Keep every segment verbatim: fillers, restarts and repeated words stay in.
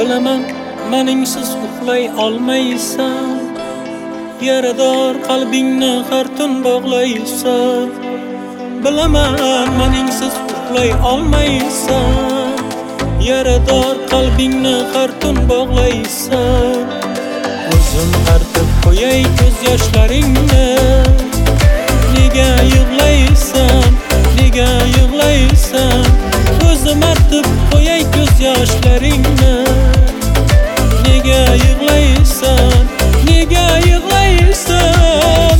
Bilaman, meningsiz uxlay olmaysan. Yarador qalbingni har tun bog'laysan. Bilaman, meningsiz uxlay olmaysan. Yarador qalbingni har tun bog'laysan. O'zim artib qo'yay ko'z yoshlaringni. Nega yig'laysan? Nega yig'laysan? O'zim artib qo'yay ko'z yoshlaringni. Nega yig'laysan? Nega yig'laysan?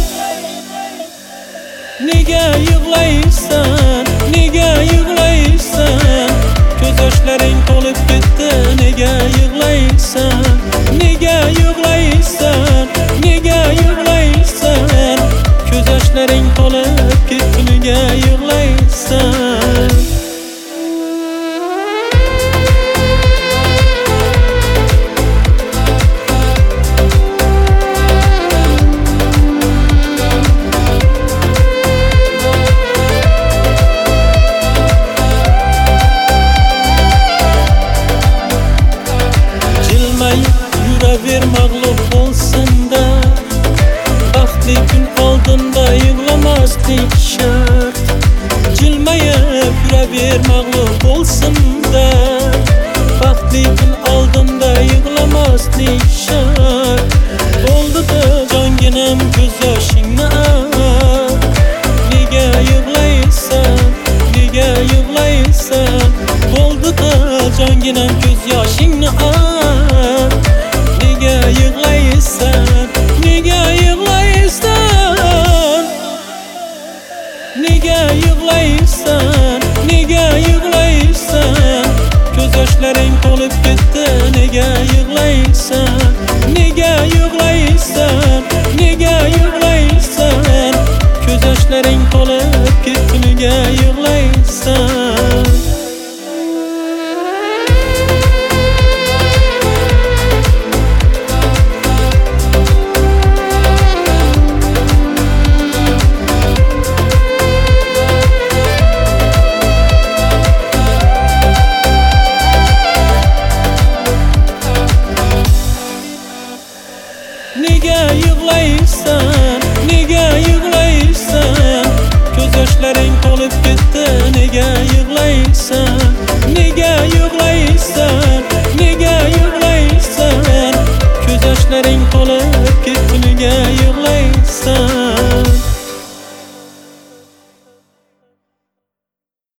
Nega yig'laysan? Nega yig'laysan? Ko'z yoshlaring to'lib ketdi. Nega yig'laysan? Nega yig'laysan? Nega yig'laysan? Ko'z yoshlaring to'lib ketdi. Nega yig'laysan? Yuraver mag'lub bo'lsin-da, baxtli kun oldinda yig'lamaslik shart. Jilmayib yuraver mag'lub bo'lsin-da, baxtli kun oldinda yig'lamaslik shart. Bo'ldi-da jonginam ko'z yoshingni art. Nega yig'laysan? Nega yig'laysan? Bo'ldi-da jonginam ko'z yoshingni art. Nega yig'laysan? Nega yig'laysan? Nega yig'laysan? Nega yig'laysan? Ko'z yoshlaring to'lib ketdi. Nega yig'laysan? Nega yig'laysan? Nega yig'laysan? Ko'z yoshlaring to'lib ketdi. Nega yig'laysan? Nega yig'laysan?